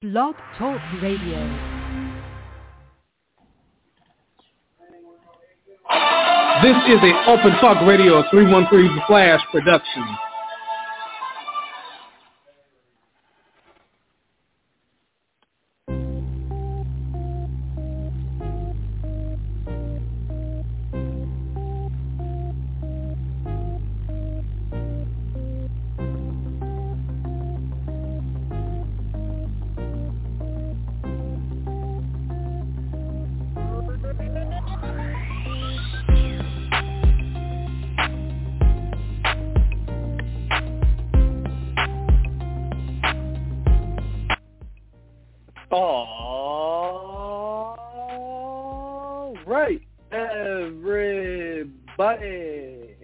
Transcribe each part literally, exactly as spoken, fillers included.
Blog Talk Radio. This is a Open Talk Radio three one three The Flash production. All right, everybody.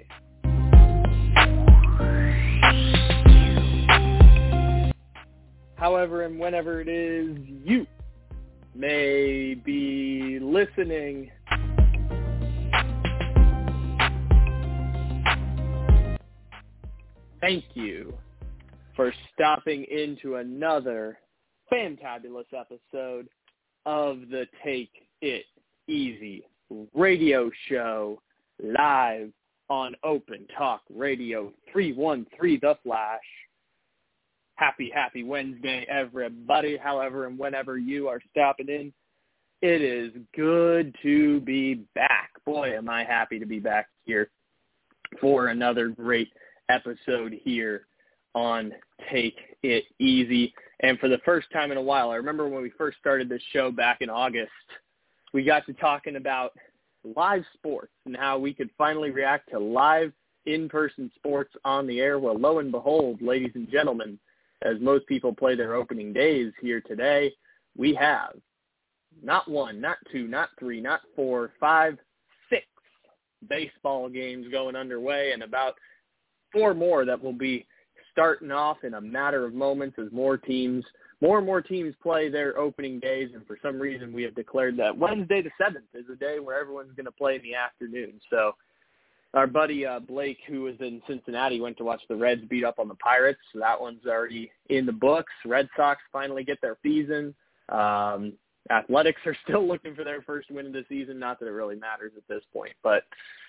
However and whenever it is you may be listening, thank you for stopping into another fantabulous episode of the Take It Easy radio show live on Open Talk Radio three one three The Flash. Happy, happy Wednesday, everybody, however and whenever you are stopping in. It is good to be back. Boy, am I happy to be back here for another great episode here on Take It Easy. And for the first time in a while, I remember when we first started this show back in August, we got to talking about live sports and how we could finally react to live in-person sports on the air. Well, lo and behold, ladies and gentlemen, as most people play their opening days here today, we have not one, not two, not three, not four, five, six baseball games going underway, and about four more that will be starting off in a matter of moments as more teams, more and more teams play their opening days. And for some reason, we have declared that Wednesday the seventh is a day where everyone's going to play in the afternoon. So our buddy uh, Blake, who was in Cincinnati, went to watch the Reds beat up on the Pirates. So that one's already in the books. Red Sox finally get their season. Um, Athletics are still looking for their first win of the season. Not that it really matters at this point, but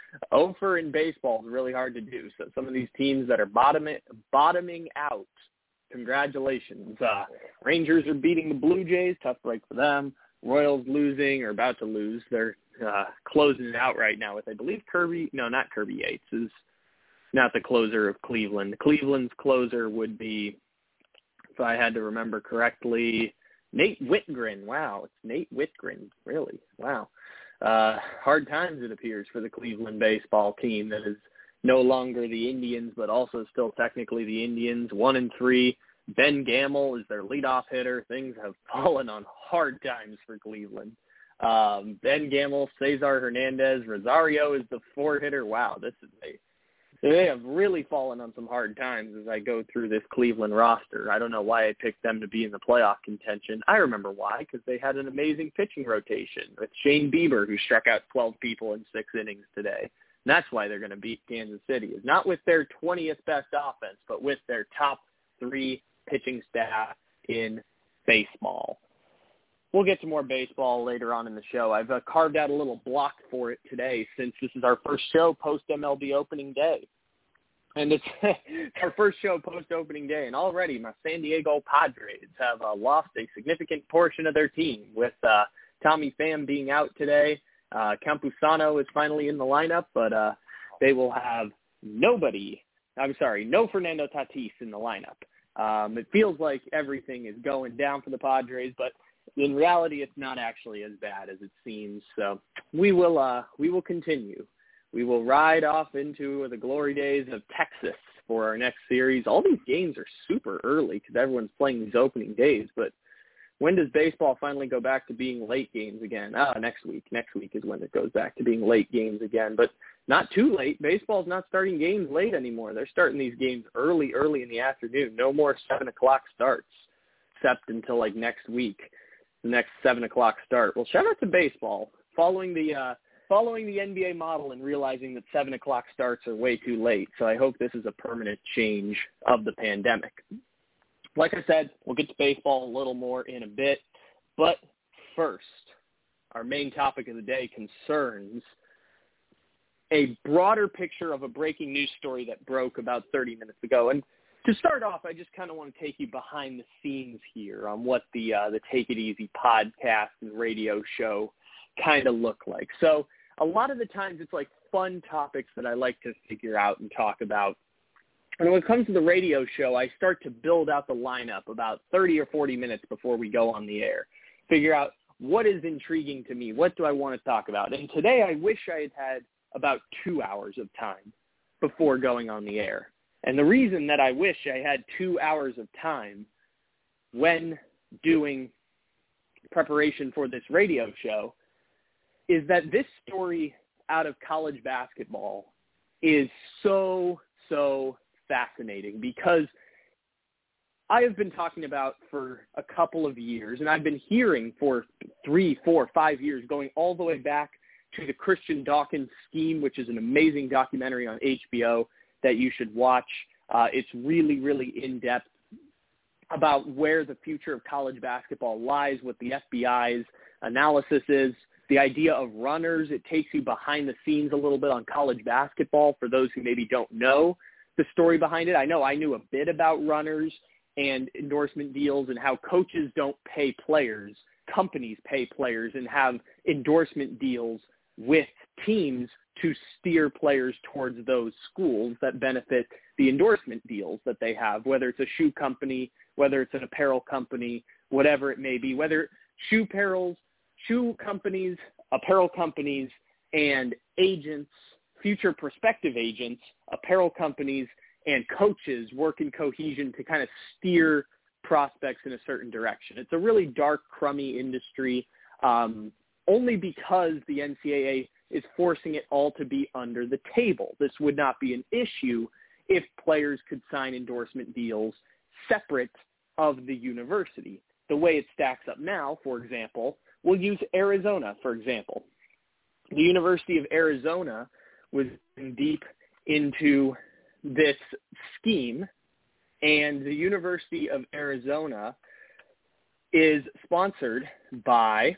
over in baseball is really hard to do. So some of these teams that are bottoming, bottoming out, congratulations. Uh, Rangers are beating the Blue Jays. Tough break for them. Royals losing or about to lose. They're uh, closing it out right now with, I believe, Kirby. No, not Kirby Yates is not the closer of Cleveland. Cleveland's closer would be, if I had to remember correctly, Nate Whitgren. Wow, it's Nate Whitgren. Really? Wow. Uh, hard times, it appears, for the Cleveland baseball team that is no longer the Indians, but also still technically the Indians. One and three. Ben Gamel is their leadoff hitter. Things have fallen on hard times for Cleveland. Um, Ben Gamel, Cesar Hernandez, Rosario is the four hitter. Wow, this is a they have really fallen on some hard times as I go through this Cleveland roster. I don't know why I picked them to be in the playoff contention. I remember why, because they had an amazing pitching rotation with Shane Bieber, who struck out twelve people in six innings today. And that's why they're going to beat Kansas City, is not with their twentieth best offense, but with their top three pitching staff in baseball. We'll get to more baseball later on in the show. I've uh, carved out a little block for it today since this is our first show post-M L B opening day. And it's our first show post-opening day, and already my San Diego Padres have uh, lost a significant portion of their team with uh, Tommy Pham being out today. Uh, Campusano is finally in the lineup, but uh, they will have nobody, I'm sorry, no Fernando Tatis in the lineup. Um, it feels like everything is going down for the Padres, but in reality, it's not actually as bad as it seems. So we will uh, we will continue. We will ride off into the glory days of Texas for our next series. All these games are super early because everyone's playing these opening days. But when does baseball finally go back to being late games again? Ah, next week. Next week is when it goes back to being late games again. But not too late. Baseball's not starting games late anymore. They're starting these games early, early in the afternoon. No more seven o'clock starts, except until like next week. The next seven o'clock start. Well, shout out to baseball following the uh, following the N B A model and realizing that seven o'clock starts are way too late. So I hope this is a permanent change of the pandemic. like I said, we'll get to baseball a little more in a bit. But first, our main topic of the day concerns a broader picture of a breaking news story that broke about thirty minutes ago. And to start off, I just kind of want to take you behind the scenes here on what the uh, the Take It Easy podcast and radio show kind of look like. So a lot of the times it's like fun topics that I like to figure out and talk about. And when it comes to the radio show, I start to build out the lineup about thirty or forty minutes before we go on the air. Figure out what is intriguing to me. What do I want to talk about? And today I wish I had had about two hours of time before going on the air. And the reason that I wish I had two hours of time when doing preparation for this radio show is that this story out of college basketball is so, so fascinating because I have been talking about for a couple of years, and I've been hearing for three, four, five years, going all the way back to the Christian Dawkins Scheme, which is an amazing documentary on H B O that you should watch. Uh, it's really, really in-depth about where the future of college basketball lies, what the F B I's analysis is, the idea of runners. It takes you behind the scenes a little bit on college basketball for those who maybe don't know the story behind it. I know I knew a bit about runners and endorsement deals and how coaches don't pay players, companies pay players and have endorsement deals with teams to steer players towards those schools that benefit the endorsement deals that they have, whether it's a shoe company, whether it's an apparel company, whatever it may be, whether shoe apparels, shoe companies, apparel companies, and agents, future prospective agents, apparel companies, and coaches work in cohesion to kind of steer prospects in a certain direction. It's a really dark, crummy industry, um, only because the N C double A is forcing it all to be under the table. This would not be an issue if players could sign endorsement deals separate of the university. The way it stacks up now, for example, we'll use Arizona, for example. The University of Arizona was deep into this scheme, and the University of Arizona is sponsored by,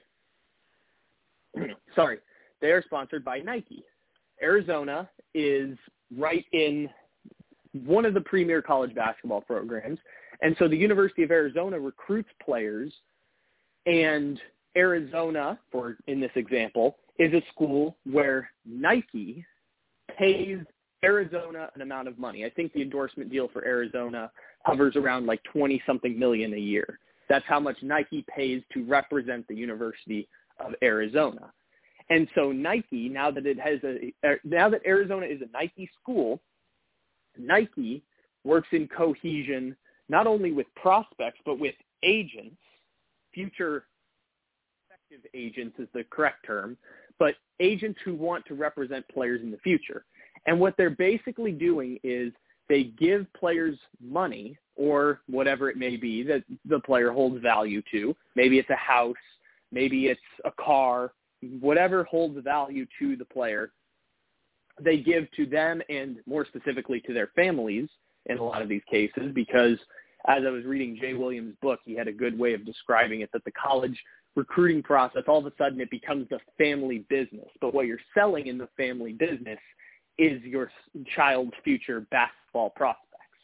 sorry, they are sponsored by Nike. Arizona is right in one of the premier college basketball programs, and so the University of Arizona recruits players, and Arizona, for in this example, is a school where Nike pays Arizona an amount of money. I think the endorsement deal for Arizona hovers around like twenty-something million a year. That's how much Nike pays to represent the University of Arizona. And so Nike, now that it has a, now that Arizona is a Nike school, Nike works in cohesion not only with prospects but with agents, future effective agents is the correct term, but agents who want to represent players in the future. And what they're basically doing is they give players money or whatever it may be that the player holds value to. Maybe it's a house, maybe it's a car, whatever holds value to the player. They give to them and more specifically to their families in a lot of these cases, because as I was reading Jay Williams' book, he had a good way of describing it, that the college recruiting process, all of a sudden it becomes the family business. But what you're selling in the family business is your child's future basketball prospects.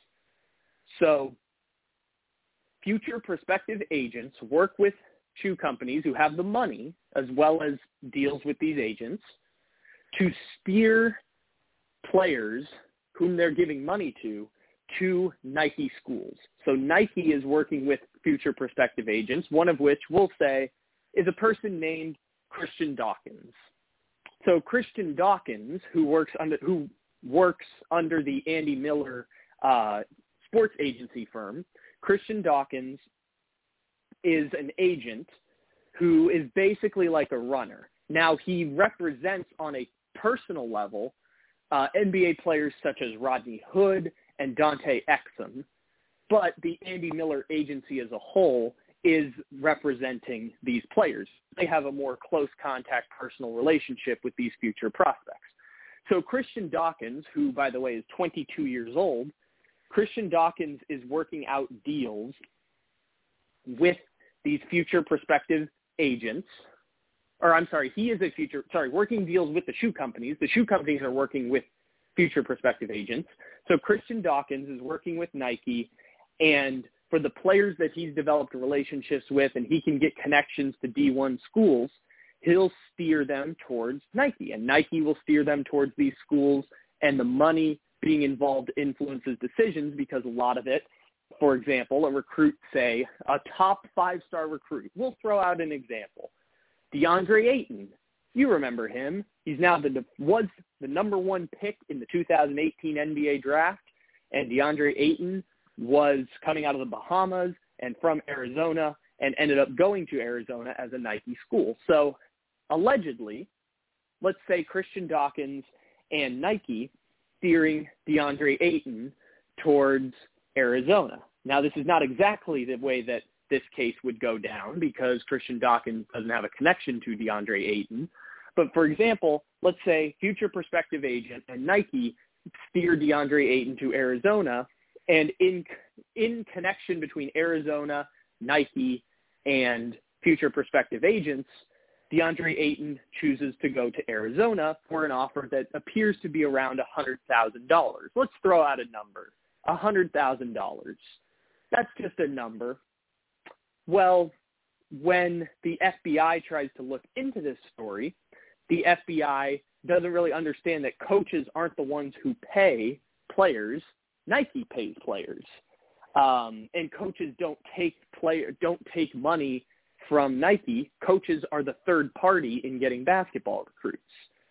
So future prospective agents work with shoe companies who have the money as well as deals with these agents to steer players whom they're giving money to to Nike schools. So Nike is working with future prospective agents, one of which we'll say is a person named Christian Dawkins. So Christian Dawkins, who works under who works under the Andy Miller uh, sports agency firm, Christian Dawkins is an agent who is basically like a runner. Now, he represents on a personal level uh, N B A players such as Rodney Hood and Dante Exum, but the Andy Miller agency as a whole is representing these players. They have a more close contact personal relationship with these future prospects. So Christian Dawkins, who, by the way, is twenty-two years old, Christian Dawkins is working out deals with these future prospective agents, or I'm sorry, he is a future, sorry, working deals with the shoe companies. The shoe companies are working with future prospective agents. So Christian Dawkins is working with Nike, and for the players that he's developed relationships with and he can get connections to D one schools, he'll steer them towards Nike, and Nike will steer them towards these schools, and the money being involved influences decisions because a lot of it, for example, a recruit, say, a top five-star recruit. We'll throw out an example. DeAndre Ayton. You remember him. He's now the was the number one pick in the two thousand eighteen N B A draft, and DeAndre Ayton was coming out of the Bahamas and from Arizona and ended up going to Arizona as a Nike school. So allegedly, let's say Christian Dawkins and Nike steering DeAndre Ayton towards Arizona. Now, this is not exactly the way that this case would go down because Christian Dawkins doesn't have a connection to DeAndre Ayton. But, for example, let's say future prospective agent and Nike steer DeAndre Ayton to Arizona, and in in connection between Arizona, Nike, and future prospective agents, DeAndre Ayton chooses to go to Arizona for an offer that appears to be around one hundred thousand dollars. Let's throw out a number, one hundred thousand dollars. That's just a number. Well, when the F B I tries to look into this story, the F B I doesn't really understand that coaches aren't the ones who pay players. Nike pays players. Um, and coaches don't take play, don't take money from Nike. Coaches are the third party in getting basketball recruits.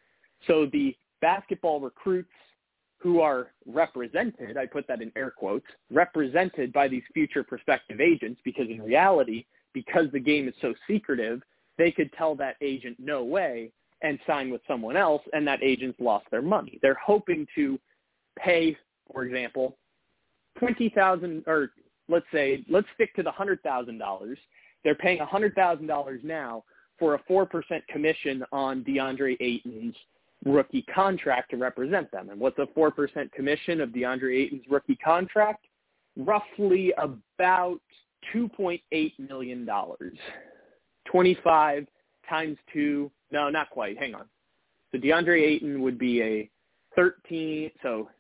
So the basketball recruits who are represented, I put that in air quotes, represented by these future prospective agents, because in reality, because the game is so secretive, they could tell that agent no way and sign with someone else, and that agent's lost their money. They're hoping to pay, for example, twenty thousand dollars, or let's say, let's stick to the one hundred thousand dollars. They're paying one hundred thousand dollars now for a four percent commission on DeAndre Ayton's rookie contract to represent them. And what's a four percent commission of DeAndre Ayton's rookie contract? Roughly about two point eight million dollars. twenty-five times two, no, not quite, hang on. So DeAndre Ayton would be a thirteen, so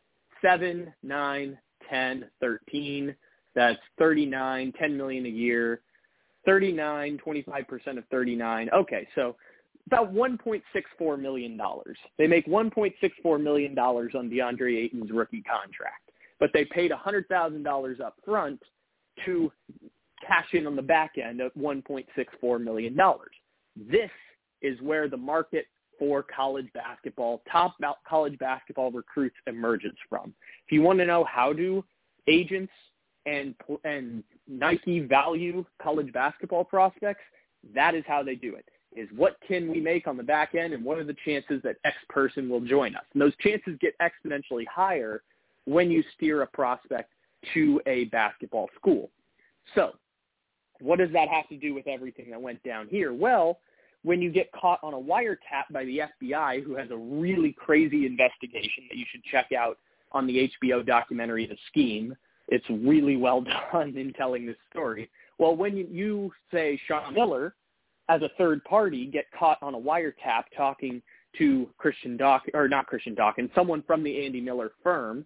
seven, nine, ten, thirteen, that's thirty-nine, ten million dollars a year, thirty-nine, twenty-five percent of thirty-nine. Okay, so about one point six four million dollars. They make one point six four million dollars on DeAndre Ayton's rookie contract, but they paid one hundred thousand dollars up front to cash in on the back end of one point six four million dollars. This is where the market for college basketball, top college basketball recruits emerges from. If you want to know how do agents and and Nike value college basketball prospects, that is how they do it, is what can we make on the back end and what are the chances that X person will join us? And those chances get exponentially higher when you steer a prospect to a basketball school. So what does that have to do with everything that went down here? Well, when you get caught on a wiretap by the F B I, who has a really crazy investigation that you should check out on the H B O documentary, The Scheme, it's really well done in telling this story. Well, when you, you say Sean Miller, as a third party, get caught on a wiretap talking to Christian Dawkins, or not Christian Dawkins, someone from the Andy Miller firm,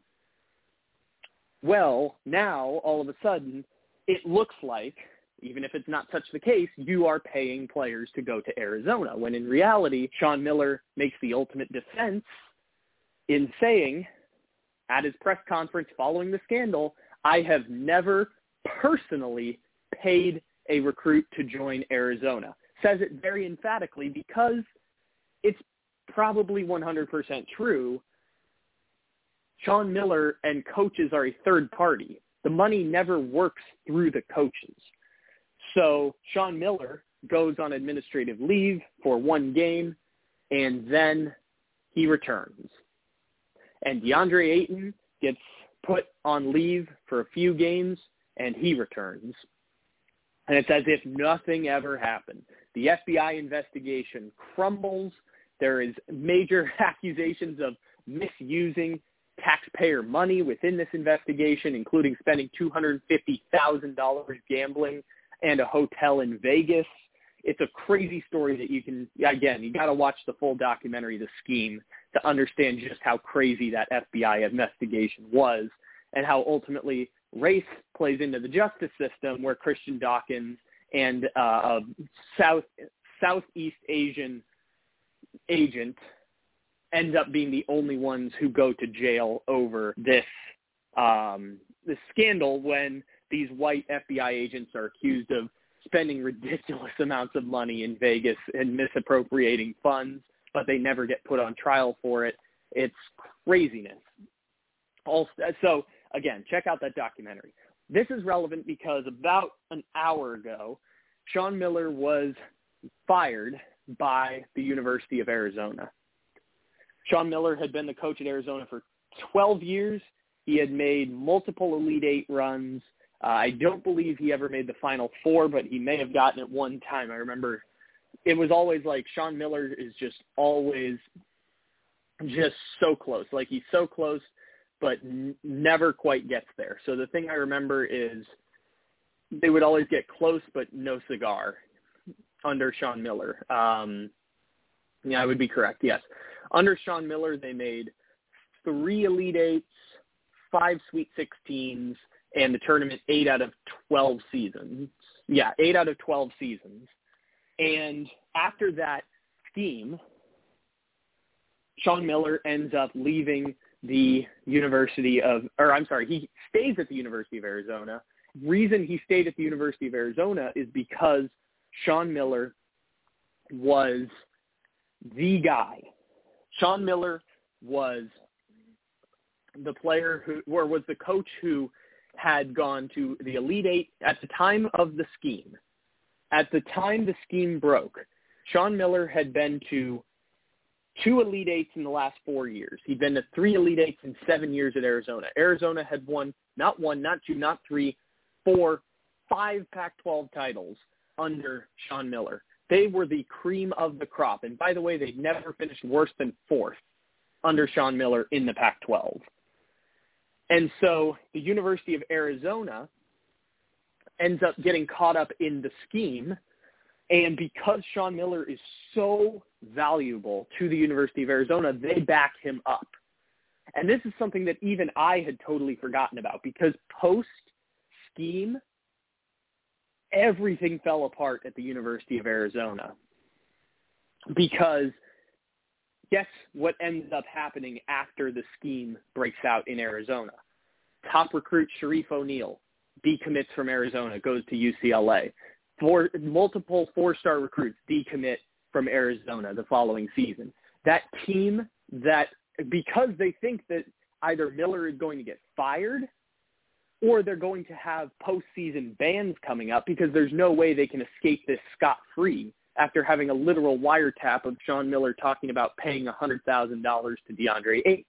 well, now all of a sudden it looks like, even if it's not such the case, you are paying players to go to Arizona, when in reality, Sean Miller makes the ultimate defense in saying at his press conference following the scandal, I have never personally paid a recruit to join Arizona. Says it very emphatically because it's probably one hundred percent true. Sean Miller and coaches are a third party. The money never works through the coaches. So Sean Miller goes on administrative leave for one game, and then he returns. And DeAndre Ayton gets put on leave for a few games, and he returns. And it's as if nothing ever happened. The F B I investigation crumbles. There is major accusations of misusing taxpayer money within this investigation, including spending two hundred fifty thousand dollars gambling and a hotel in Vegas. It's a crazy story that you can, again, you got to watch the full documentary, The Scheme, to understand just how crazy that F B I investigation was and how ultimately race plays into the justice system, where Christian Dawkins and uh, a South Southeast Asian agent end up being the only ones who go to jail over this um, this scandal, when these white F B I agents are accused of spending ridiculous amounts of money in Vegas and misappropriating funds, but they never get put on trial for it. It's craziness. Also, so, again, check out that documentary. This is relevant because about an hour ago, Sean Miller was fired by the University of Arizona. Sean Miller had been the coach at Arizona for twelve years. He had made multiple Elite Eight runs. Uh, I don't believe he ever made the Final Four, but he may have gotten it one time. I remember it was always like Sean Miller is just always just so close. Like, he's so close, but n- never quite gets there. So the thing I remember is they would always get close, but no cigar under Sean Miller. Um, yeah, I would be correct, yes. Under Sean Miller, they made three Elite Eights, five Sweet sixteens, and the tournament eight out of twelve seasons. Yeah, eight out of twelve seasons. And after that scheme, Sean Miller ends up leaving the University of, or I'm sorry, he stays at the University of Arizona. Reason he stayed at the University of Arizona is because Sean Miller was the guy. Sean Miller was the player who, or was the coach who had gone to the Elite Eight at the time of the scheme. At the time the scheme broke, Sean Miller had been to two Elite Eights in the last four years. He'd been to three Elite Eights in seven years at Arizona. Arizona had won not one, not two, not three, four, five Pac twelve titles under Sean Miller. They were the cream of the crop. And by the way, they'd never finished worse than fourth under Sean Miller in the Pac twelve. And so the University of Arizona ends up getting caught up in the scheme. And because Sean Miller is so valuable to the University of Arizona, they back him up. And this is something that even I had totally forgotten about, because post-scheme, everything fell apart at the University of Arizona. Because guess what ends up happening after the scheme breaks out in Arizona? Top recruit Sharif O'Neal decommits from Arizona, goes to U C L A. Four, multiple four-star recruits decommit from Arizona the following season. That team that, because they think that either Miller is going to get fired or they're going to have postseason bans coming up, because there's no way they can escape this scot-free after having a literal wiretap of Sean Miller talking about paying one hundred thousand dollars to DeAndre Ayton.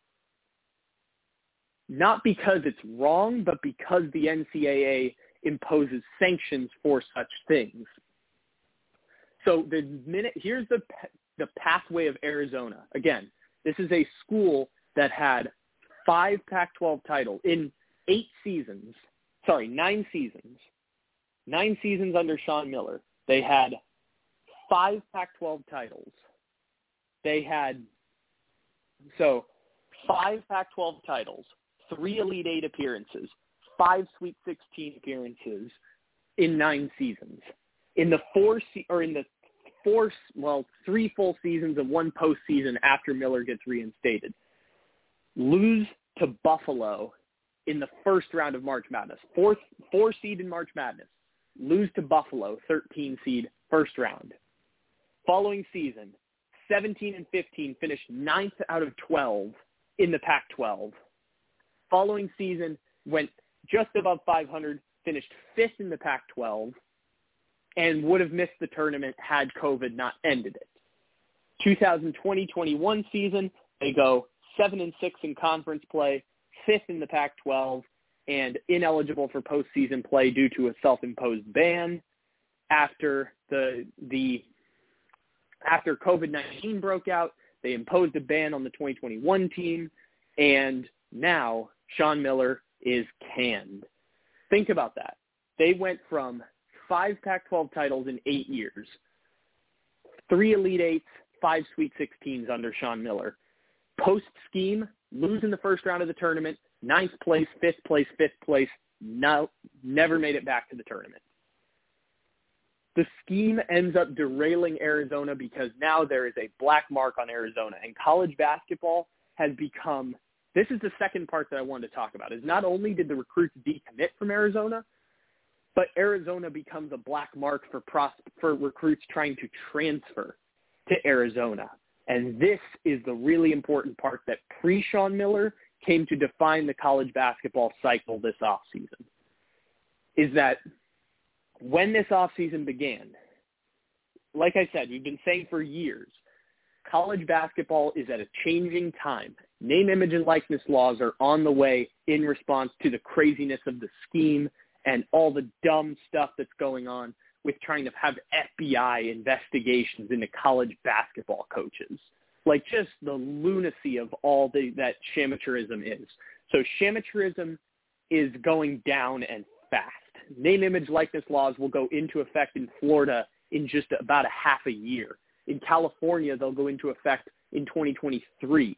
Not because it's wrong, but because the N C double A imposes sanctions for such things. So the minute, here's the the pathway of Arizona. Again, this is a school that had five Pac twelve titles in eight seasons. Sorry, nine seasons. Nine seasons under Sean Miller. They had five Pac twelve titles. They had, so, five Pac twelve titles, three Elite Eight appearances, five Sweet sixteen appearances in nine seasons. In the four, se- or in the four, well, three full seasons and one postseason after Miller gets reinstated. Lose to Buffalo in the first round of March Madness. Fourth, four seed in March Madness. Lose to Buffalo, thirteen seed, first round. Following season, seventeen and fifteen, finished ninth out of twelve in the Pac twelve. Following season, went just above five hundred, finished fifth in the Pac twelve, and would have missed the tournament had COVID not ended it. twenty twenty twenty-one season, they go seven and six in conference play, fifth in the Pac twelve, and ineligible for postseason play due to a self-imposed ban after the the after COVID nineteen broke out. They imposed a ban on the twenty twenty-one team, And now Sean Miller is canned. Think about that. They went from five Pac twelve titles in eight years, three Elite Eights, five Sweet sixteens under Sean Miller. Post-scheme, lose in the first round of the tournament, ninth place, fifth place, fifth place, no, never made it back to the tournament. The scheme ends up derailing Arizona because now there is a black mark on Arizona, and college basketball has become – this is the second part that I wanted to talk about, is not only did the recruits decommit from Arizona, but Arizona becomes a black mark for pros- for recruits trying to transfer to Arizona. And this is the really important part that pre-Sean Miller came to define the college basketball cycle this offseason, is that when this offseason began, like I said, we've been saying for years, college basketball is at a changing time. Name, image, and likeness laws are on the way in response to the craziness of the scheme and all the dumb stuff that's going on with trying to have F B I investigations into college basketball coaches. Like just the lunacy of all the, that shamateurism is. So shamateurism is going down and fast. Name, image, likeness laws will go into effect in Florida in just about a half a year. In California, they'll go into effect in twenty twenty-three.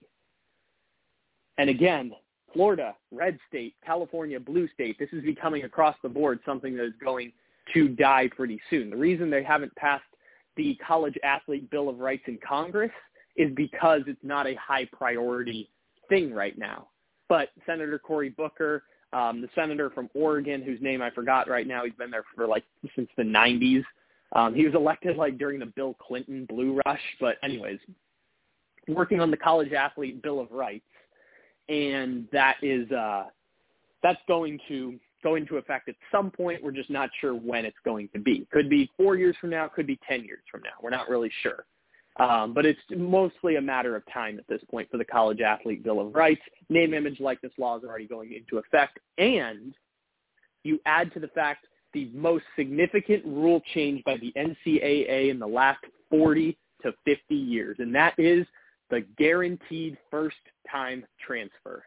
And again, Florida, red state, California, blue state, this is becoming across the board something that is going to die pretty soon. The reason they haven't passed the College Athlete Bill of Rights in Congress is because it's not a high priority thing right now. But Senator Cory Booker, um, the senator from Oregon, whose name I forgot right now, he's been there for like since the nineties. Um, he was elected like during the Bill Clinton Blue Rush. But anyways, working on the College Athlete Bill of Rights. And that is uh, that's going to go into effect at some point. We're just not sure when it's going to be. Could be four years from now. Could be ten years from now. We're not really sure. Um, but it's mostly a matter of time at this point for the College Athlete Bill of Rights. Name, image, likeness laws are already going into effect. And you add to the fact the most significant rule change by the N C double A in the last forty to fifty years, and that is the guaranteed first-time transfer.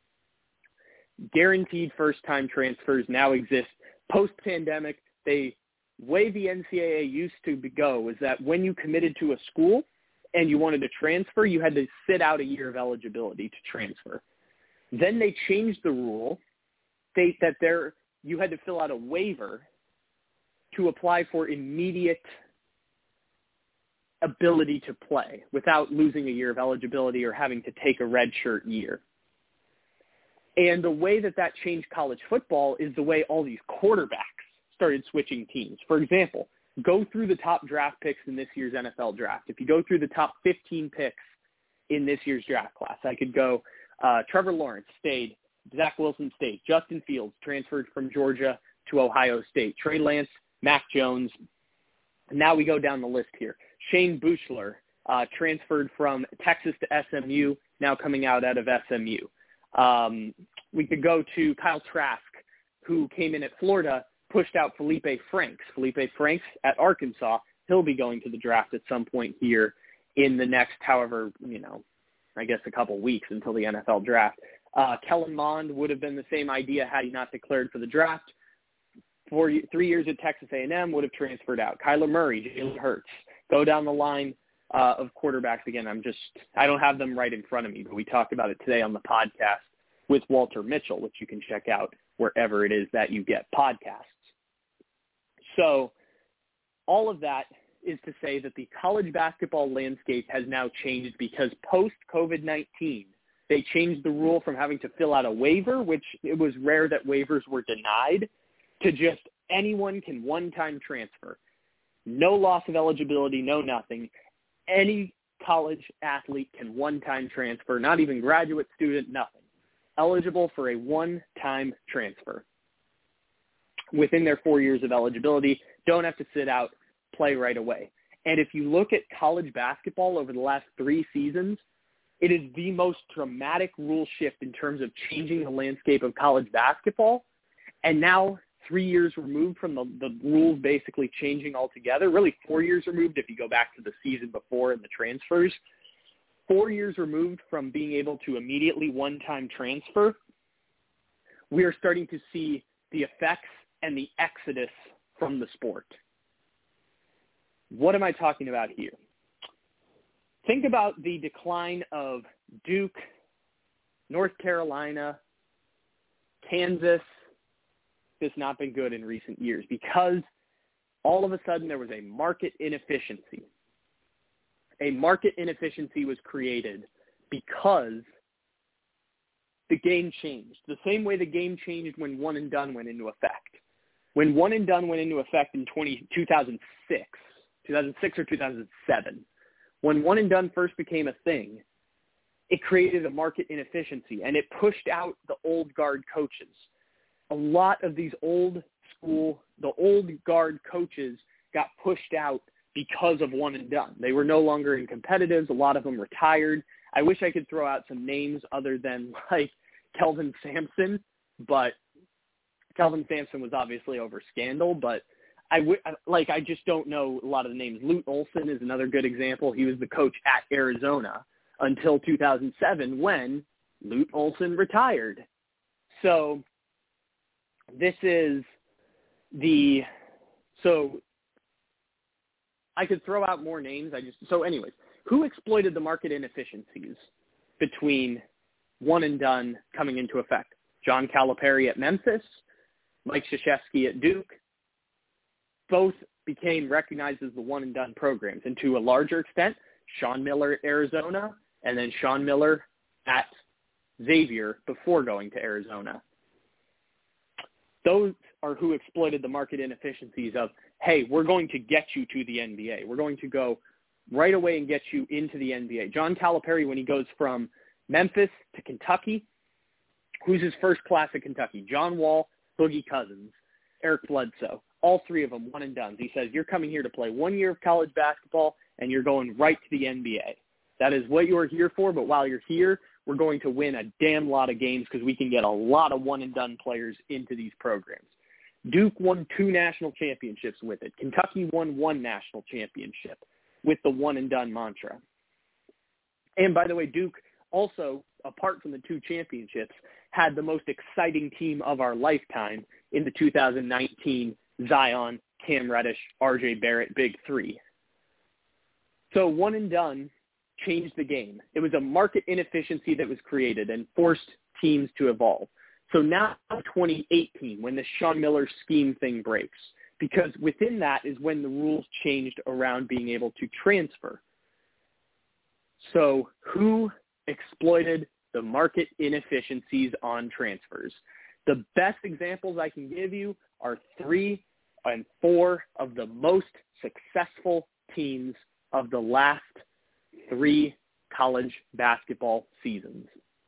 Guaranteed first-time transfers now exist. Post-pandemic, they way the N C double A used to go was that when you committed to a school and you wanted to transfer, you had to sit out a year of eligibility to transfer. Then they changed the rule, state that there you had to fill out a waiver to apply for immediate ability to play without losing a year of eligibility or having to take a redshirt year. And the way that that changed college football is the way all these quarterbacks started switching teams. For example, go through the top draft picks in this year's N F L draft. If you go through the top fifteen picks in this year's draft class, I could go uh, Trevor Lawrence stayed, Zach Wilson stayed, Justin Fields transferred from Georgia to Ohio State, Trey Lance, Mac Jones. Now we go down the list here. Shane Buechler uh, transferred from Texas to S M U, now coming out out of S M U. Um, we could go to Kyle Trask, who came in at Florida, pushed out Felipe Franks. Felipe Franks at Arkansas, he'll be going to the draft at some point here in the next, however, you know, I guess a couple weeks until the N F L draft. Uh, Kellen Mond would have been the same idea had he not declared for the draft. Four, three years at Texas A and M would have transferred out. Kyler Murray, Jalen Hurts. Go down the line uh, of quarterbacks again. I'm just, I don't have them right in front of me, but we talked about it today on the podcast with Walter Mitchell, which you can check out wherever it is that you get podcasts. So all of that is to say that the college basketball landscape has now changed because post-COVID nineteen, they changed the rule from having to fill out a waiver, which it was rare that waivers were denied, to just anyone can one-time transfer. No loss of eligibility, no nothing. Any college athlete can one-time transfer, not even graduate student, nothing. Eligible for a one-time transfer. Within their four years of eligibility, don't have to sit out, play right away. And if you look at college basketball over the last three seasons, it is the most dramatic rule shift in terms of changing the landscape of college basketball. And now, three years removed from the, the rules basically changing altogether, really four years removed if you go back to the season before and the transfers, four years removed from being able to immediately one-time transfer, we are starting to see the effects and the exodus from the sport. What am I talking about here? Think about the decline of Duke, North Carolina, Kansas. Has not been good in recent years because all of a sudden there was a market inefficiency. A market inefficiency was created because the game changed. The same way the game changed when one and done went into effect. When one and done went into effect in two thousand six, two thousand six or two thousand seven, when one and done first became a thing, it created a market inefficiency and it pushed out the old guard coaches. A lot of these old school, the old guard coaches got pushed out because of one and done. They were no longer in competitives. A lot of them retired. I wish I could throw out some names other than like Kelvin Sampson, but Kelvin Sampson was obviously over scandal, but I w- like, I just don't know a lot of the names. Lute Olson is another good example. He was the coach at Arizona until two thousand seven when Lute Olson retired. So this is the, so I could throw out more names. I just, so anyways, who exploited the market inefficiencies between one and done coming into effect? John Calipari at Memphis, Mike Krzyzewski at Duke. Both became recognized as the one and done programs. And to a larger extent, Sean Miller at Arizona and then Sean Miller at Xavier before going to Arizona. Those are who exploited the market inefficiencies of, hey, we're going to get you to the N B A. We're going to go right away and get you into the N B A. John Calipari, when he goes from Memphis to Kentucky, who's his first class at Kentucky? John Wall, Boogie Cousins, Eric Bledsoe, all three of them one and done. He says, you're coming here to play one year of college basketball and you're going right to the N B A. That is what you're here for, but while you're here, we're going to win a damn lot of games because we can get a lot of one-and-done players into these programs. Duke won two national championships with it. Kentucky won one national championship with the one-and-done mantra. And by the way, Duke also, apart from the two championships, had the most exciting team of our lifetime in the two thousand nineteen Zion, Cam Reddish, R J Barrett Big Three. So one-and-done changed the game. It was a market inefficiency that was created and forced teams to evolve. So now twenty eighteen, when the Sean Miller scheme thing breaks, because within that is when the rules changed around being able to transfer. So who exploited the market inefficiencies on transfers? The best examples I can give you are three and four of the most successful teams of the last three college basketball seasons.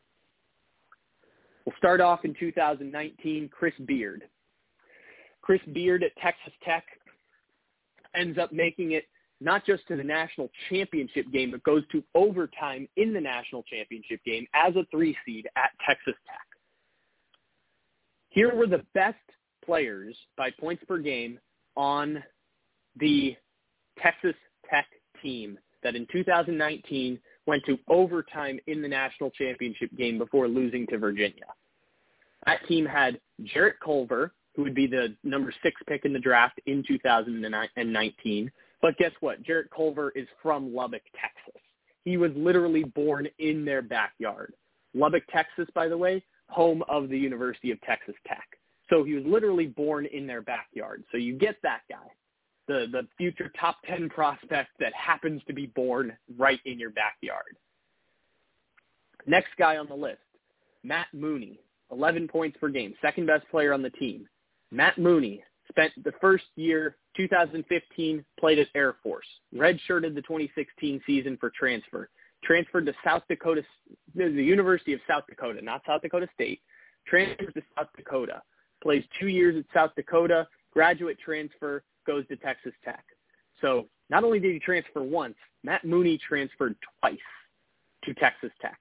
We'll start off in two thousand nineteen, Chris Beard. Chris Beard at Texas Tech ends up making it not just to the national championship game, but goes to overtime in the national championship game as a three seed at Texas Tech. Here were the best players by points per game on the Texas Tech team that in two thousand nineteen went to overtime in the national championship game before losing to Virginia. That team had Jarrett Culver, who would be the number six pick in the draft in two thousand nineteen. But guess what? Jarrett Culver is from Lubbock, Texas. He was literally born in their backyard. Lubbock, Texas, by the way, home of the University of Texas Tech. So he was literally born in their backyard. So you get that guy. The, the future top ten prospect that happens to be born right in your backyard. Next guy on the list, Matt Mooney, eleven points per game, second best player on the team. Matt Mooney spent the first year, two thousand fifteen, played at Air Force, redshirted the twenty sixteen season for transfer, transferred to South Dakota, the University of South Dakota, not South Dakota State, transfers to South Dakota, plays two years at South Dakota, graduate transfer, goes to Texas Tech. So not only did he transfer once, Matt Mooney transferred twice to Texas Tech.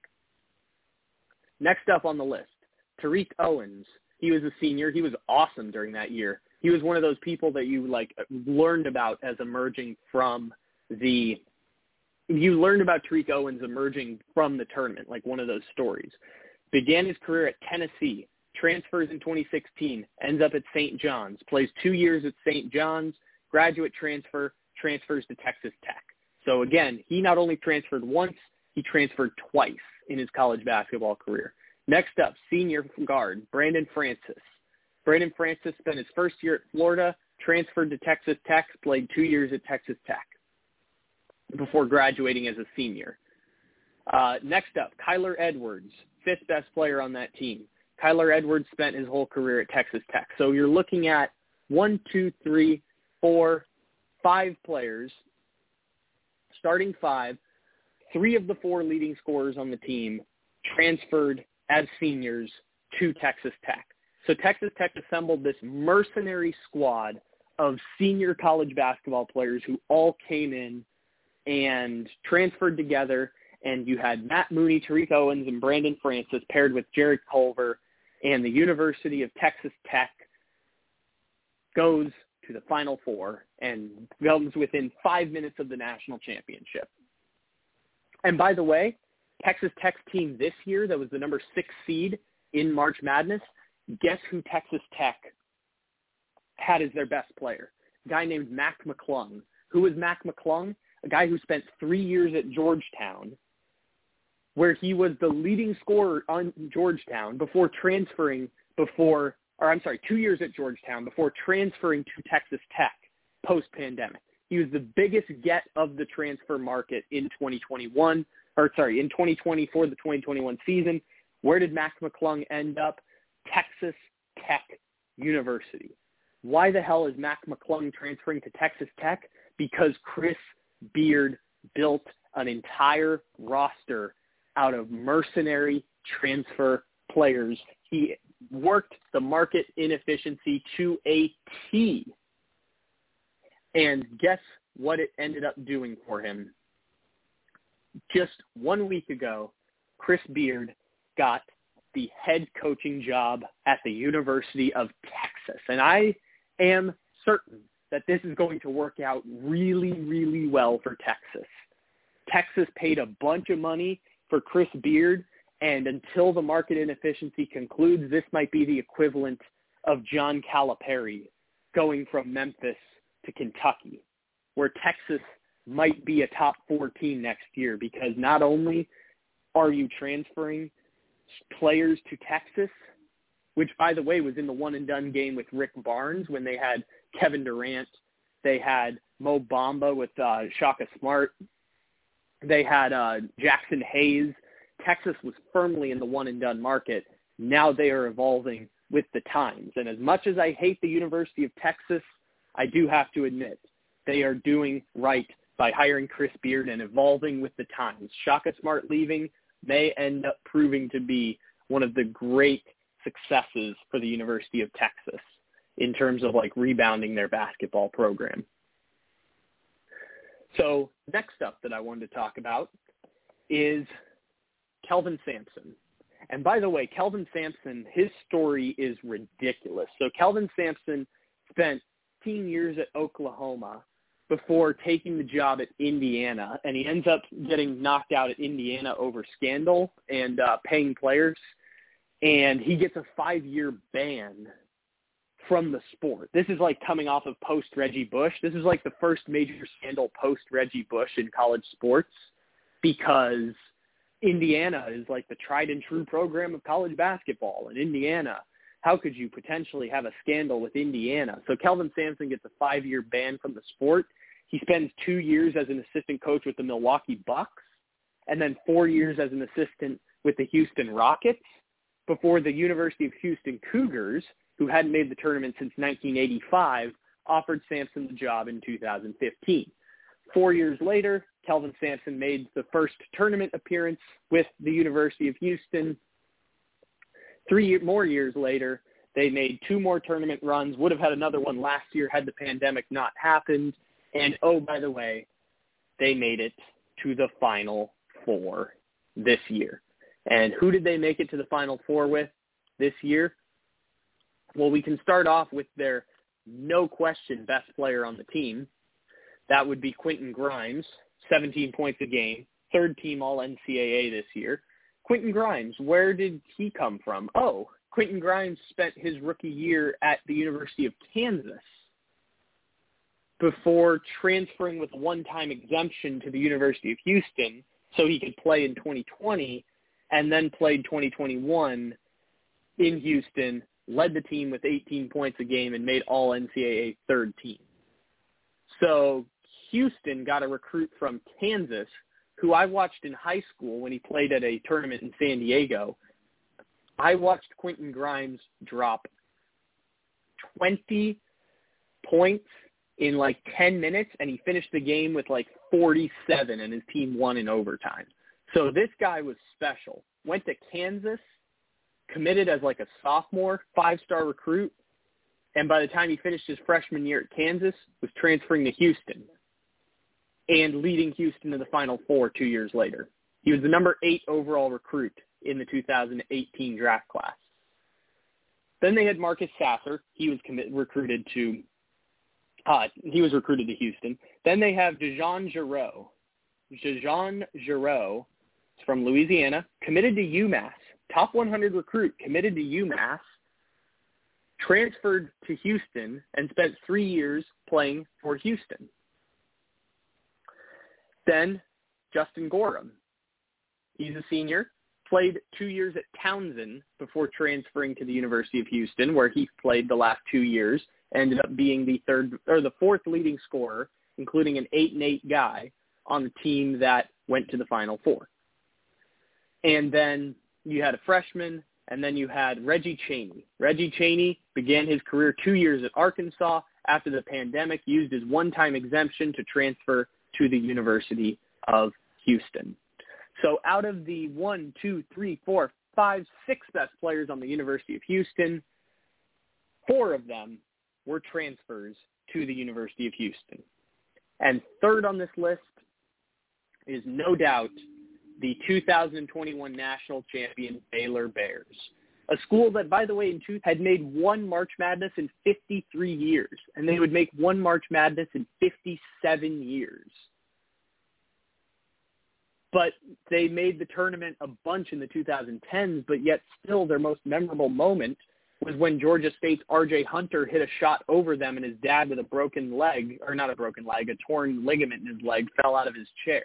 Next up on the list, Tariq Owens. He was a senior. He was awesome during that year. He was one of those people that you like learned about as emerging from the you learned about Tariq Owens emerging from the tournament, like one of those stories. Began his career at Tennessee, transfers in twenty sixteen, ends up at Saint John's, plays two years at Saint John's, graduate transfer, transfers to Texas Tech. So again, he not only transferred once, he transferred twice in his college basketball career. Next up, senior guard, Brandon Francis. Brandon Francis spent his first year at Florida, transferred to Texas Tech, played two years at Texas Tech before graduating as a senior. Uh, next up, Kyler Edwards, fifth best player on that team. Kyler Edwards spent his whole career at Texas Tech. So you're looking at one, two, three, four, five players, starting five. Three of the four leading scorers on the team transferred as seniors to Texas Tech. So Texas Tech assembled this mercenary squad of senior college basketball players who all came in and transferred together, and you had Matt Mooney, Tariq Owens, and Brandon Francis paired with Jared Culver, and the University of Texas Tech goes to the Final Four and comes within five minutes of the national championship. And by the way, Texas Tech's team this year that was the number six seed in March Madness, guess who Texas Tech had as their best player? A guy named Mac McClung. Who was Mac McClung? A guy who spent three years at Georgetown, where he was the leading scorer on Georgetown before transferring before, or I'm sorry, two years at Georgetown before transferring to Texas Tech post-pandemic. He was the biggest get of the transfer market in twenty twenty-one, or sorry, in twenty twenty for the twenty twenty-one season. Where did Mac McClung end up? Texas Tech University. Why the hell is Mac McClung transferring to Texas Tech? Because Chris Beard built an entire roster out of mercenary transfer players. He worked the market inefficiency to a T. And guess what it ended up doing for him? Just one week ago, Chris Beard got the head coaching job at the University of Texas. And I am certain that this is going to work out really, really well for Texas. Texas paid a bunch of money for Chris Beard, and until the market inefficiency concludes, this might be the equivalent of John Calipari going from Memphis to Kentucky, where Texas might be a top four team next year, because not only are you transferring players to Texas, which, by the way, was in the one-and-done game with Rick Barnes when they had Kevin Durant, they had Mo Bamba with uh, Shaka Smart, they had uh, Jackson Hayes. Texas was firmly in the one-and-done market. Now they are evolving with the times. And as much as I hate the University of Texas, I do have to admit they are doing right by hiring Chris Beard and evolving with the times. Shaka Smart leaving may end up proving to be one of the great successes for the University of Texas in terms of like rebounding their basketball program. So next up that I wanted to talk about is Kelvin Sampson. And by the way, Kelvin Sampson, his story is ridiculous. So Kelvin Sampson spent fifteen years at Oklahoma before taking the job at Indiana, and he ends up getting knocked out at Indiana over scandal and uh, paying players, and he gets a five-year ban from the sport. This is like coming off of post-Reggie Bush. This is like the first major scandal post-Reggie Bush in college sports, because Indiana is like the tried and true program of college basketball. In Indiana, how could you potentially have a scandal with Indiana? So Kelvin Sampson gets a five-year ban from the sport. He spends two years as an assistant coach with the Milwaukee Bucks, and then four years as an assistant with the Houston Rockets before the University of Houston Cougars, who hadn't made the tournament since nineteen eighty-five, offered Sampson the job in two thousand fifteen. Four years later, Kelvin Sampson made the first tournament appearance with the University of Houston. Three more years later, they made two more tournament runs, would have had another one last year had the pandemic not happened. And, oh, by the way, they made it to the Final Four this year. And who did they make it to the Final Four with this year? Well, we can start off with their no-question best player on the team. That would be Quentin Grimes, seventeen points a game, third team all N C double A this year. Quentin Grimes, where did he come from? Oh, Quentin Grimes spent his rookie year at the University of Kansas before transferring with a one-time exemption to the University of Houston so he could play in twenty twenty, and then played twenty twenty-one in Houston, led the team with eighteen points a game, and made all N C double A third team. So Houston got a recruit from Kansas who I watched in high school when he played at a tournament in San Diego. I watched Quentin Grimes drop twenty points in like ten minutes, and he finished the game with like forty-seven, and his team won in overtime. So this guy was special. Went to Kansas, committed as like a sophomore, five-star recruit, and by the time he finished his freshman year at Kansas, was transferring to Houston and leading Houston to the Final Four two years later. He was the number eight overall recruit in the two thousand eighteen draft class. Then they had Marcus Sasser. He was commit, recruited to uh, he was recruited to Houston. Then they have DeJon Jarreau. DeJon Jarreau is from Louisiana, committed to UMass. Top one hundred recruit, committed to UMass, transferred to Houston, and spent three years playing for Houston. Then Justin Gorham. He's a senior, played two years at Townsend before transferring to the University of Houston, where he played the last two years, ended up being the third or the fourth leading scorer, including an eight and eight guy on the team that went to the Final Four. And then you had a freshman, and then you had Reggie Chaney. Reggie Chaney began his career two years at Arkansas. After the pandemic, used his one-time exemption to transfer to the University of Houston. So out of the one, two, three, four, five, six best players on the University of Houston, four of them were transfers to the University of Houston. And third on this list is no doubt the two thousand twenty-one national champion Baylor Bears, a school that, by the way, in two had made one March Madness in fifty-three years, and they would make one March Madness in fifty-seven years. But they made the tournament a bunch in the two thousand tens, but yet still their most memorable moment was when Georgia State's R J Hunter hit a shot over them, and his dad with a broken leg, or not a broken leg, a torn ligament in his leg, fell out of his chair.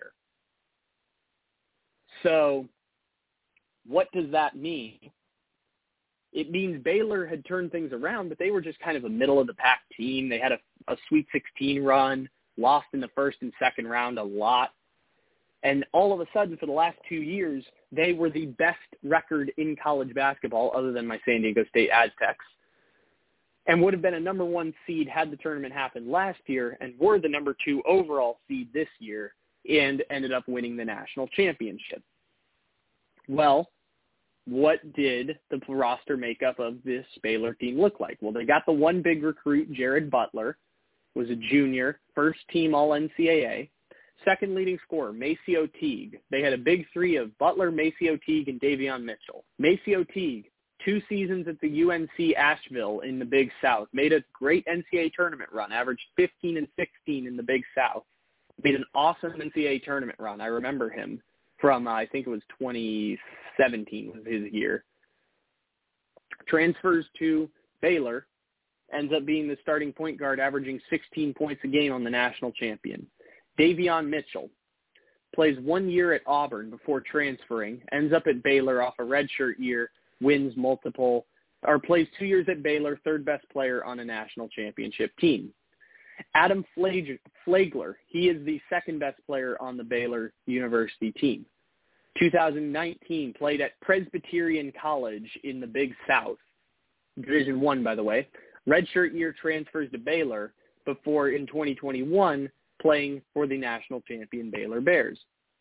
So what does that mean? It means Baylor had turned things around, but they were just kind of a middle-of-the-pack team. They had a, a Sweet sixteen run, lost in the first and second round a lot. And all of a sudden, for the last two years, they were the best record in college basketball, other than my San Diego State Aztecs, and would have been a number one seed had the tournament happened last year, and were the number two overall seed this year, and ended up winning the national championship. Well, what did the roster makeup of this Baylor team look like? Well, they got the one big recruit, Jared Butler, was a junior, first team all N C double A. Second leading scorer, Maceo Teague. They had a big three of Butler, Maceo Teague, and Davion Mitchell. Maceo Teague, two seasons at the U N C Asheville in the Big South, made a great N C double A tournament run, averaged fifteen and sixteen in the Big South. Made an awesome N C double A tournament run. I remember him from, uh, I think it was twenty seventeen was his year. Transfers to Baylor, ends up being the starting point guard, averaging sixteen points a game on the national champion. Davion Mitchell plays one year at Auburn before transferring, ends up at Baylor off a redshirt year, wins multiple, or plays two years at Baylor, third best player on a national championship team. Adam Flagler, he is the second best player on the Baylor University team. two thousand nineteen, played at Presbyterian College in the Big South, Division One, by the way. Redshirt year transfers to Baylor before in twenty twenty-one playing for the national champion Baylor Bears.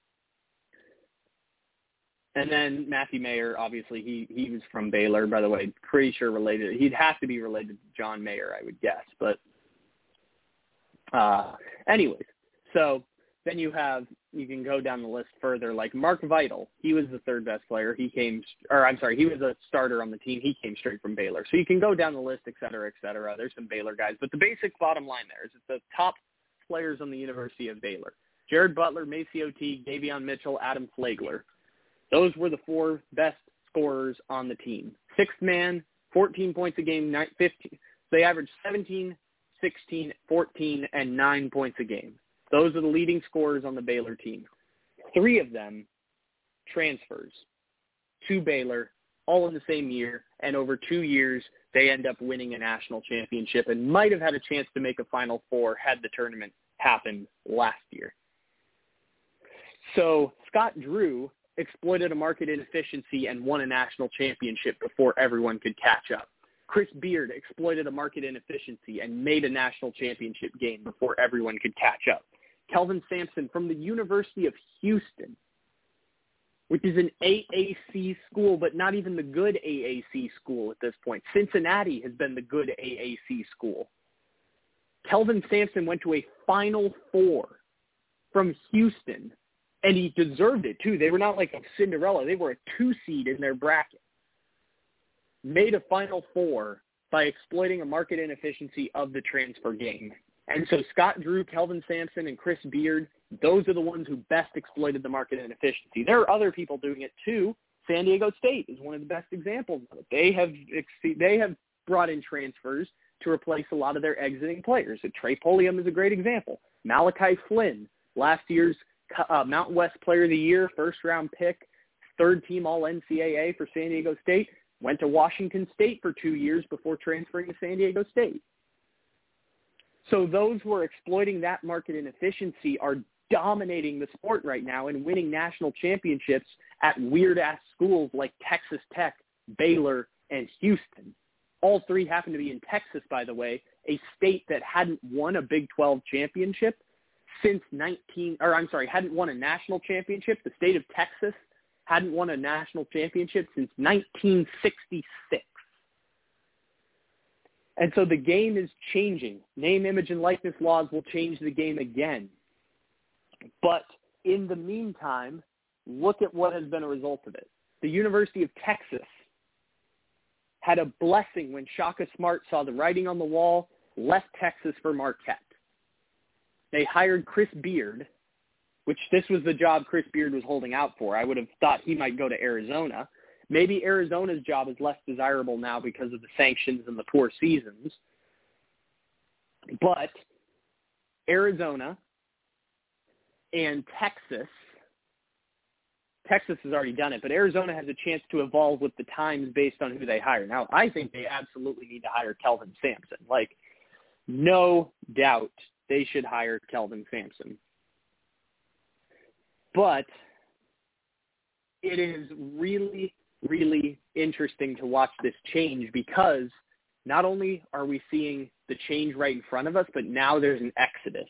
And then Matthew Mayer, obviously, he, he was from Baylor, by the way, pretty sure related. He'd have to be related to John Mayer, I would guess. But uh, anyways, so then you have, you can go down the list further, like Mark Vital. He was the third best player. He came, or I'm sorry, he was a starter on the team. He came straight from Baylor. So you can go down the list, et cetera, et cetera. There's some Baylor guys. But the basic bottom line there is it's the top players on the University of Baylor. Jared Butler, MaCio Teague, Davion Mitchell, Adam Flagler. Those were the four best scorers on the team. Sixth man, fourteen points a game, fifteen. They averaged seventeen, sixteen, fourteen, and nine points a game. Those are the leading scorers on the Baylor team. Three of them transfers to Baylor all in the same year, and over two years they end up winning a national championship and might have had a chance to make a Final Four had the tournament happened last year. So Scott Drew exploited a market inefficiency and won a national championship before everyone could catch up. Chris Beard exploited a market inefficiency and made a national championship game before everyone could catch up. Kelvin Sampson from the University of Houston, which is an A A C school, but not even the good A A C school at this point. Cincinnati has been the good A A C school. Kelvin Sampson went to a Final Four from Houston, and he deserved it, too. They were not like a Cinderella. They were a two-seed in their bracket. Made a Final Four by exploiting a market inefficiency of the transfer game. And so Scott Drew, Kelvin Sampson, and Chris Beard, those are the ones who best exploited the market inefficiency. There are other people doing it too. San Diego State is one of the best examples of it. They have they have brought in transfers to replace a lot of their exiting players. So Trey Polium is a great example. Malachi Flynn, last year's uh, Mountain West Player of the Year, first-round pick, third-team All-N C double A for San Diego State, went to Washington State for two years before transferring to San Diego State. So those who are exploiting that market inefficiency are dominating the sport right now and winning national championships at weird-ass schools like Texas Tech, Baylor, and Houston. All three happen to be in Texas, by the way, a state that hadn't won a Big twelve championship since nineteen, or I'm sorry, hadn't won a national championship. The state of Texas hadn't won a national championship since nineteen sixty-six. And so the game is changing. Name, image, and likeness laws will change the game again. But in the meantime, look at what has been a result of it. The University of Texas had a blessing when Shaka Smart saw the writing on the wall, left Texas for Marquette. They hired Chris Beard, which this was the job Chris Beard was holding out for. I would have thought he might go to Arizona. Maybe Arizona's job is less desirable now because of the sanctions and the poor seasons. But Arizona and Texas, Texas has already done it, but Arizona has a chance to evolve with the times based on who they hire. Now, I think they absolutely need to hire Kelvin Sampson. Like, no doubt they should hire Kelvin Sampson. But it is really, really interesting to watch this change because not only are we seeing the change right in front of us, but now there's an exodus.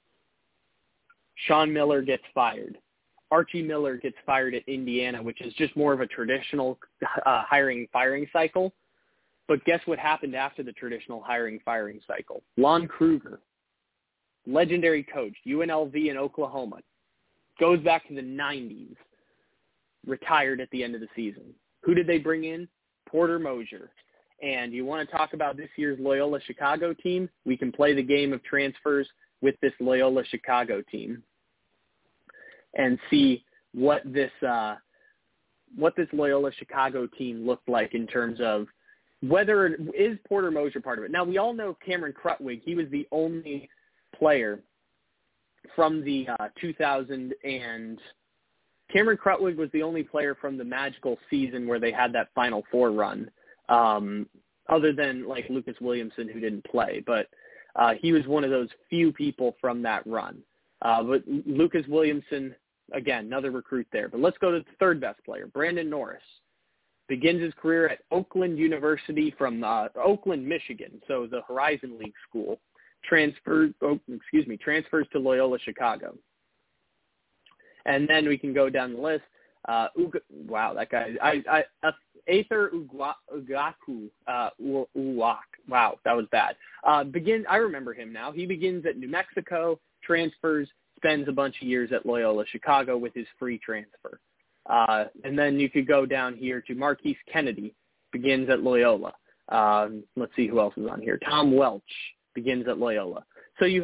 Sean Miller gets fired. Archie Miller gets fired at Indiana, which is just more of a traditional uh, hiring-firing cycle. But guess what happened after the traditional hiring-firing cycle? Lon Kruger, legendary coach, U N L V in Oklahoma, goes back to the nineties, retired at the end of the season. Who did they bring in? Porter Moser. And you want to talk about this year's Loyola Chicago team? We can play the game of transfers with this Loyola Chicago team and see what this uh, what this Loyola Chicago team looked like in terms of whether is Porter Moser part of it. Now, we all know Cameron Krutwig. He was the only player from the uh, two thousand and Cameron Krutwig was the only player from the magical season where they had that Final Four run, um, other than like Lucas Williamson, who didn't play. But uh, he was one of those few people from that run. Uh, but Lucas Williamson, again, another recruit there. But let's go to the third best player, Brandon Norris. Begins his career at Oakland University from uh, Oakland, Michigan, so the Horizon League school. Transferred, oh, excuse me, transfers to Loyola Chicago. And then we can go down the list. Uh, Uga, wow, that guy. I, I, uh, Aether Ugaku uh, Uwak. Wow, that was bad. Uh, begin. I remember him now. He begins at New Mexico, transfers, spends a bunch of years at Loyola Chicago with his free transfer. Uh, and then you could go down here to Marquise Kennedy, begins at Loyola. Um, let's see who else is on here. Tom Welch begins at Loyola. So you have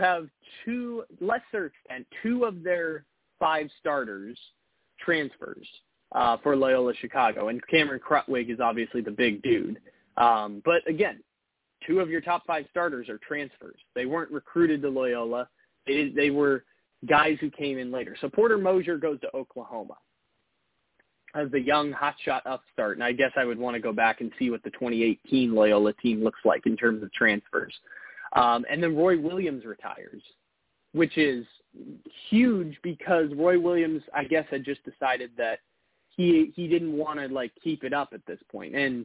two, lesser extent, two of their five starters transfers uh, for Loyola Chicago. And Cameron Krutwig is obviously the big dude. Um, but again, two of your top five starters are transfers. They weren't recruited to Loyola. They, they were guys who came in later. So Porter Moser goes to Oklahoma as the young hotshot upstart. And I guess I would want to go back and see what the twenty eighteen Loyola team looks like in terms of transfers. Um, and then Roy Williams retires, which is huge because Roy Williams, I guess, had just decided that he he didn't want to, like, keep it up at this point. And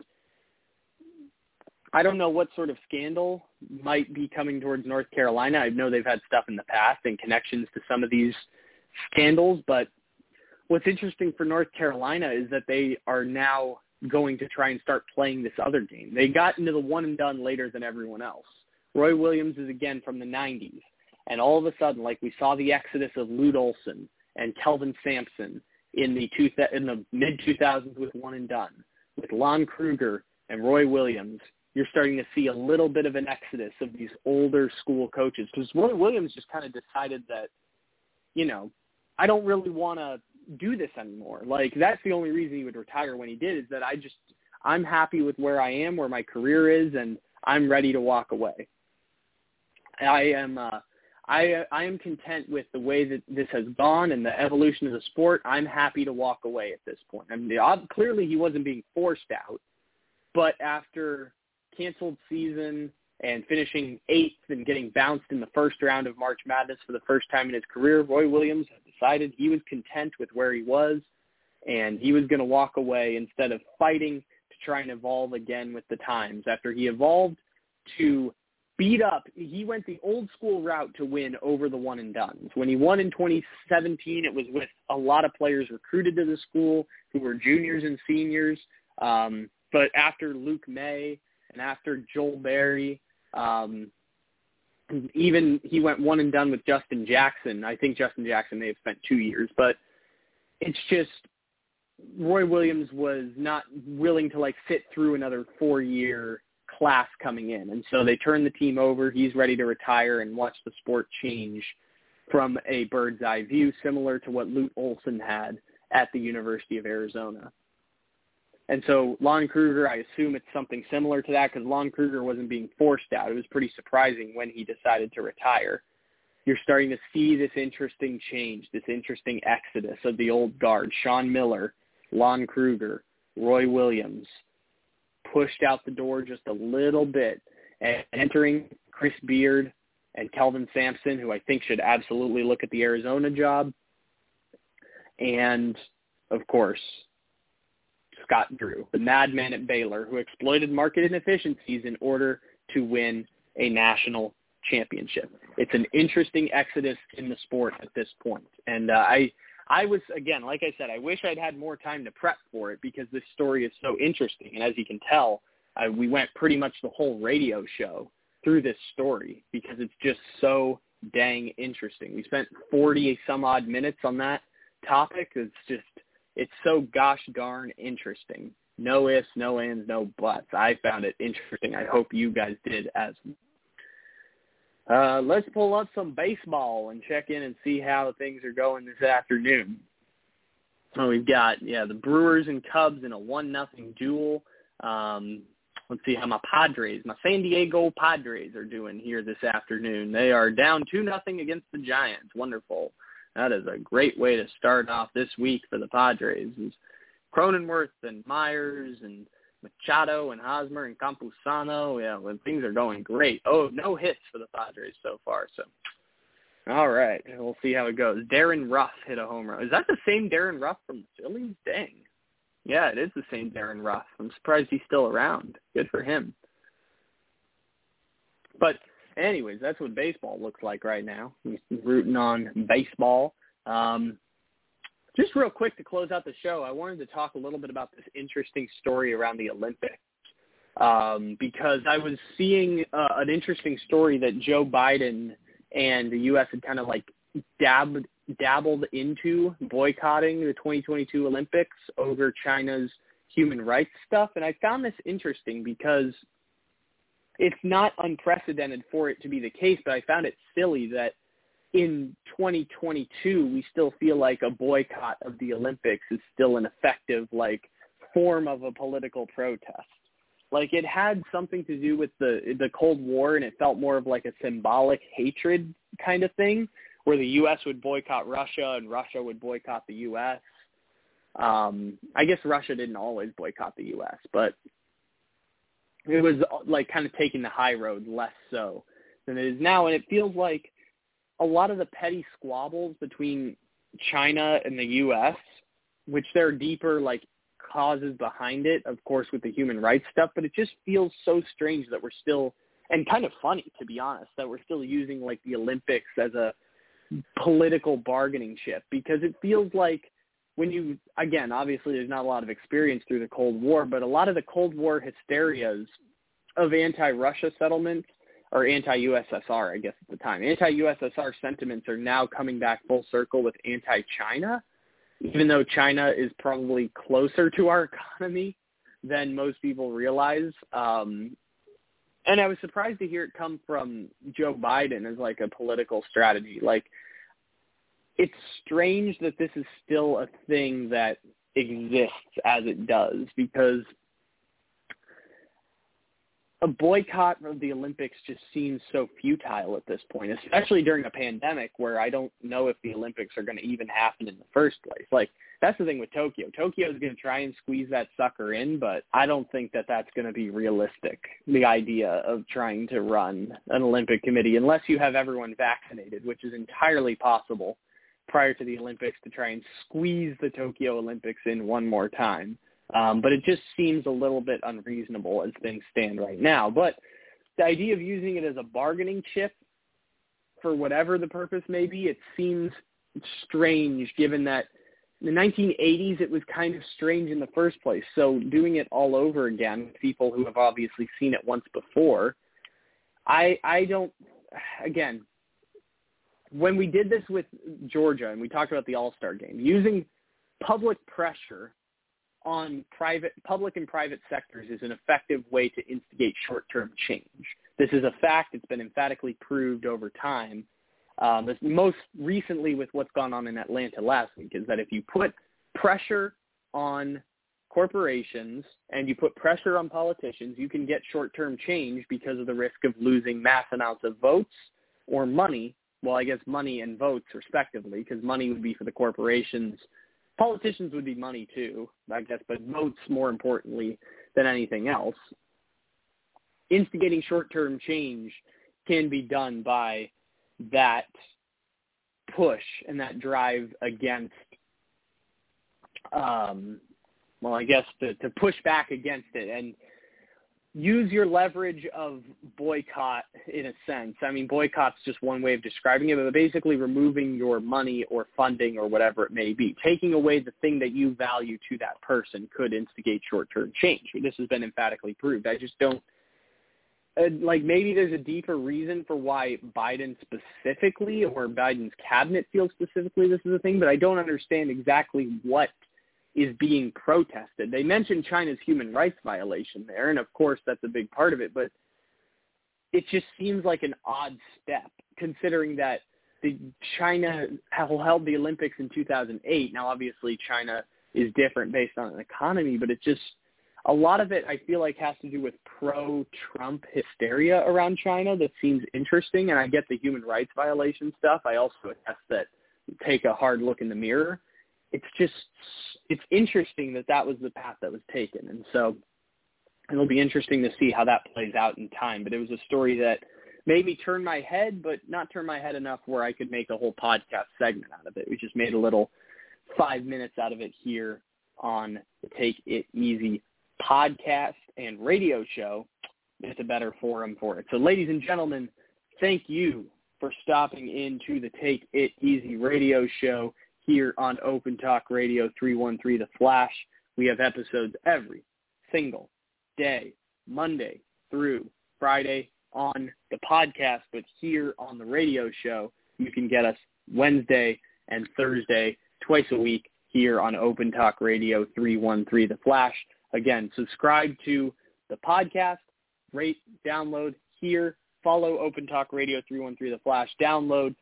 I don't know what sort of scandal might be coming towards North Carolina. I know they've had stuff in the past and connections to some of these scandals, but what's interesting for North Carolina is that they are now going to try and start playing this other game. They got into the one and done later than everyone else. Roy Williams is, again, from the nineties. And all of a sudden, like we saw the exodus of Lute Olson and Kelvin Sampson in the two th- in the mid two thousands with one and done, with Lon Kruger and Roy Williams, you're starting to see a little bit of an exodus of these older school coaches because Roy Williams just kind of decided that, you know, I don't really want to do this anymore. Like, that's the only reason he would retire when he did, is that I just, I'm happy with where I am, where my career is, and I'm ready to walk away. I am, uh, I, I am content with the way that this has gone and the evolution of the sport. I'm happy to walk away at this point. I mean, clearly he wasn't being forced out, but after canceled season and finishing eighth and getting bounced in the first round of March Madness for the first time in his career, Roy Williams decided he was content with where he was, and he was going to walk away instead of fighting to try and evolve again with the times. After he evolved to beat up, he went the old school route to win over the one and dones. When he won in twenty seventeen, it was with a lot of players recruited to the school who were juniors and seniors. Um, but after Luke May and after Joel Berry, um, even he went one and done with Justin Jackson. I think Justin Jackson may have spent two years, but it's just Roy Williams was not willing to like sit through another four-year class coming in. And so they turned the team over. He's ready to retire and watch the sport change from a bird's eye view, similar to what Lute Olson had at the University of Arizona. And so Lon Kruger, I assume it's something similar to that because Lon Kruger wasn't being forced out. It was pretty surprising when he decided to retire. You're starting to see this interesting change, this interesting exodus of the old guard. Sean Miller, Lon Kruger, Roy Williams, pushed out the door just a little bit, and entering Chris Beard and Kelvin Sampson, who I think should absolutely look at the Arizona job. And, of course, Scott Drew, the madman at Baylor, who exploited market inefficiencies in order to win a national championship. It's an interesting exodus in the sport at this point. And uh, I I was, again, like I said, I wish I'd had more time to prep for it because this story is so interesting. And as you can tell, uh, we went pretty much the whole radio show through this story because it's just so dang interesting. We spent forty some odd minutes on that topic. It's just, it's so gosh darn interesting. No ifs, no ands, no buts. I found it interesting. I hope you guys did as well. Uh, let's pull up some baseball and check in and see how things are going this afternoon. So we've got, yeah, the Brewers and Cubs in a one nothing duel. Um, let's see how my Padres, my San Diego Padres are doing here this afternoon. They are down two nothing against the Giants. Wonderful. That is a great way to start off this week for the Padres. It's Cronenworth and Myers and Machado and Hosmer and Campusano. Yeah, when things are going great. Oh, no hits for the Padres so far. So, all right, we'll see how it goes. Darren Ruff hit a home run. Is that the same Darren Ruff from the Phillies? Dang. Yeah, it is the same Darren Ruff. I'm surprised he's still around. Good for him. But anyways, that's what baseball looks like right now. He's rooting on baseball. Um, Just real quick to close out the show, I wanted to talk a little bit about this interesting story around the Olympics um, because I was seeing uh, an interesting story that Joe Biden and the U S had kind of like dabbed, dabbled into boycotting the twenty twenty-two Olympics over China's human rights stuff. And I found this interesting because it's not unprecedented for it to be the case, but I found it silly that in twenty twenty-two, we still feel like a boycott of the Olympics is still an effective, like, form of a political protest. Like, it had something to do with the the Cold War, and it felt more of like a symbolic hatred kind of thing, where the U S would boycott Russia and Russia would boycott the U S. Um, I guess Russia didn't always boycott the U S, but it was like kind of taking the high road less so than it is now. And it feels like a lot of the petty squabbles between China and the U S, which there are deeper like causes behind it, of course, with the human rights stuff, but it just feels so strange that we're still, and kind of funny, to be honest, that we're still using like the Olympics as a political bargaining chip, because it feels like when you, again, obviously there's not a lot of experience through the Cold War, but a lot of the Cold War hysterias of anti-Russia settlements, or anti-U S S R, I guess at the time, anti-U S S R sentiments are now coming back full circle with anti-China, even though China is probably closer to our economy than most people realize. Um, and I was surprised to hear it come from Joe Biden as like a political strategy. Like, it's strange that this is still a thing that exists as it does, because a boycott of the Olympics just seems so futile at this point, especially during a pandemic where I don't know if the Olympics are going to even happen in the first place. Like, that's the thing with Tokyo. Tokyo is going to try and squeeze that sucker in, but I don't think that that's going to be realistic, the idea of trying to run an Olympic committee, unless you have everyone vaccinated, which is entirely possible prior to the Olympics, to try and squeeze the Tokyo Olympics in one more time. Um, but it just seems a little bit unreasonable as things stand right now. But the idea of using it as a bargaining chip for whatever the purpose may be, it seems strange, given that in the nineteen eighties it was kind of strange in the first place. So doing it all over again with people who have obviously seen it once before, I I don't, again, when we did this with Georgia and we talked about the All-Star game, using public pressure on private, public and private sectors is an effective way to instigate short-term change. This is a fact. It's been emphatically proved over time. Um, this most recently with what's gone on in Atlanta last week, is that if you put pressure on corporations and you put pressure on politicians, you can get short-term change because of the risk of losing mass amounts of votes or money. Well, I guess money and votes respectively, because money would be for the corporations. Politicians would be money too, I guess, but votes more importantly than anything else. Instigating short-term change can be done by that push and that drive against, um, well, I guess to, to push back against it and use your leverage of boycott in a sense. I mean, boycott's just one way of describing it, but basically removing your money or funding or whatever it may be. Taking away the thing that you value to that person could instigate short-term change. This has been emphatically proved. I just don't, uh, like, maybe there's a deeper reason for why Biden specifically or Biden's cabinet feels specifically this is a thing, but I don't understand exactly what is being protested. They mentioned China's human rights violation there, and of course that's a big part of it, but it just seems like an odd step, considering that the China held the Olympics in two thousand eight. Now, obviously, China is different based on an economy, but it just, a lot of it I feel like has to do with pro-Trump hysteria around China that seems interesting, and I get the human rights violation stuff. I also guess that take a hard look in the mirror. It's just, it's interesting that that was the path that was taken. And so it'll be interesting to see how that plays out in time. But it was a story that made me turn my head, but not turn my head enough where I could make a whole podcast segment out of it. We just made a little five minutes out of it here on the Take It Easy podcast and radio show. It's a better forum for it. So ladies and gentlemen, thank you for stopping into the Take It Easy radio show here on Open Talk Radio three one three The Flash. We have episodes every single day, Monday through Friday on the podcast, but here on the radio show, you can get us Wednesday and Thursday, twice a week here on Open Talk Radio three one three The Flash. Again, subscribe to the podcast, rate, download here, follow Open Talk Radio three one three The Flash, download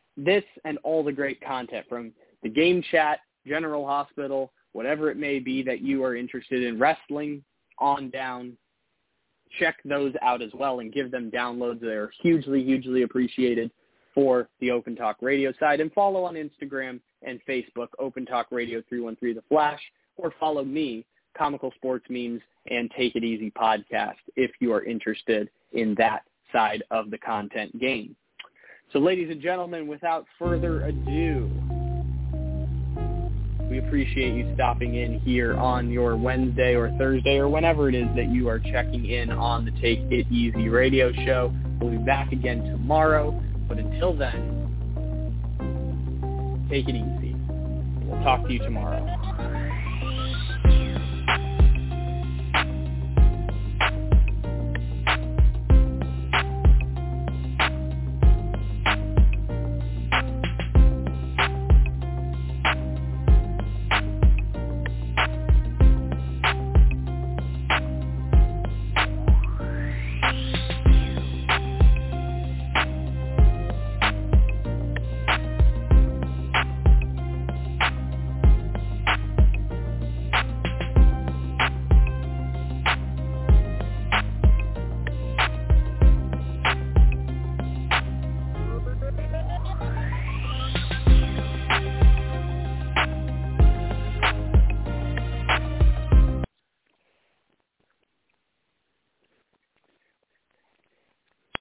this and all the great content from the Game Chat, General Hospital, whatever it may be that you are interested in, wrestling on down, check those out as well and give them downloads. They're hugely, hugely appreciated for the Open Talk Radio side. And follow on Instagram and Facebook, Open Talk Radio three one three The Flash, or follow me, Comical Sports Memes and Take It Easy Podcast, if you are interested in that side of the content game. So ladies and gentlemen, without further ado, we appreciate you stopping in here on your Wednesday or Thursday or whenever it is that you are checking in on the Take It Easy radio show. We'll be back again tomorrow, but until then, take it easy. We'll talk to you tomorrow.